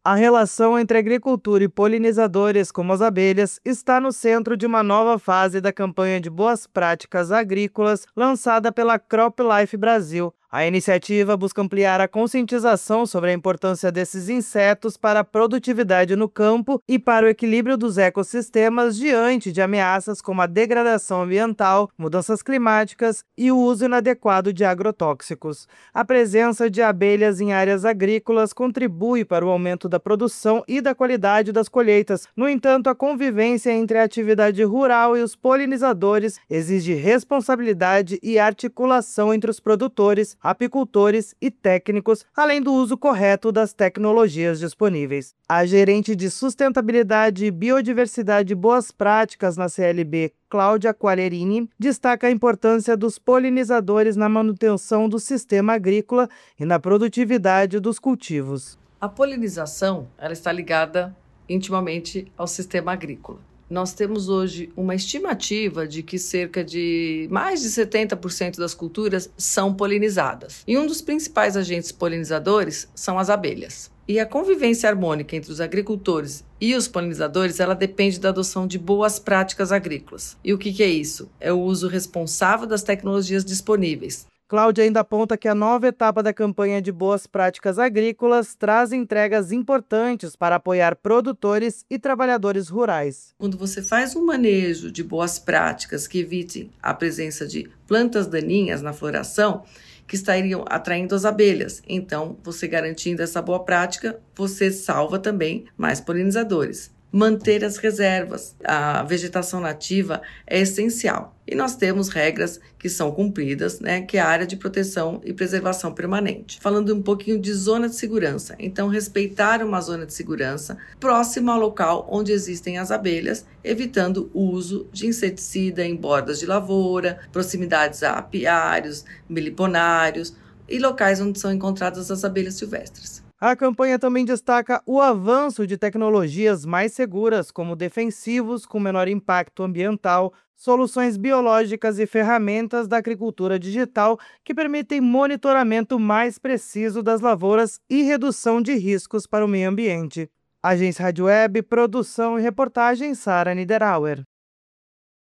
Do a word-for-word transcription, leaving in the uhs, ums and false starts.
A relação entre agricultura e polinizadores, como as abelhas, está no centro de uma nova fase da campanha de boas práticas agrícolas lançada pela CropLife Brasil. A iniciativa busca ampliar a conscientização sobre a importância desses insetos para a produtividade no campo e para o equilíbrio dos ecossistemas diante de ameaças como a degradação ambiental, mudanças climáticas e o uso inadequado de agrotóxicos. A presença de abelhas em áreas agrícolas contribui para o aumento da produção e da qualidade das colheitas. No entanto, a convivência entre a atividade rural e os polinizadores exige responsabilidade e articulação entre os produtores, apicultores e técnicos, além do uso correto das tecnologias disponíveis. A gerente de Sustentabilidade e Biodiversidade e Boas Práticas na C L B, Cláudia Qualerini, destaca a importância dos polinizadores na manutenção do sistema agrícola e na produtividade dos cultivos. A polinização ela está ligada intimamente ao sistema agrícola. Nós temos hoje uma estimativa de que cerca de mais de setenta por cento das culturas são polinizadas. E um dos principais agentes polinizadores são as abelhas. E a convivência harmônica entre os agricultores e os polinizadores, ela depende da adoção de boas práticas agrícolas. E o que, que é isso? É o uso responsável das tecnologias disponíveis. Cláudia ainda aponta que a nova etapa da campanha de boas práticas agrícolas traz entregas importantes para apoiar produtores e trabalhadores rurais. Quando você faz um manejo de boas práticas que evitem a presença de plantas daninhas na floração, que estariam atraindo as abelhas. Então, você garantindo essa boa prática, você salva também mais polinizadores. Manter as reservas, a vegetação nativa é essencial. E nós temos regras que são cumpridas, né, que é a área de proteção e preservação permanente. Falando um pouquinho de zona de segurança. Então, respeitar uma zona de segurança próxima ao local onde existem as abelhas, evitando o uso de inseticida em bordas de lavoura, proximidades a apiários, meliponários e locais onde são encontradas as abelhas silvestres. A campanha também destaca o avanço de tecnologias mais seguras, como defensivos com menor impacto ambiental, soluções biológicas e ferramentas da agricultura digital que permitem monitoramento mais preciso das lavouras e redução de riscos para o meio ambiente. Agência Rádio Web, produção e reportagem Sara Niederauer.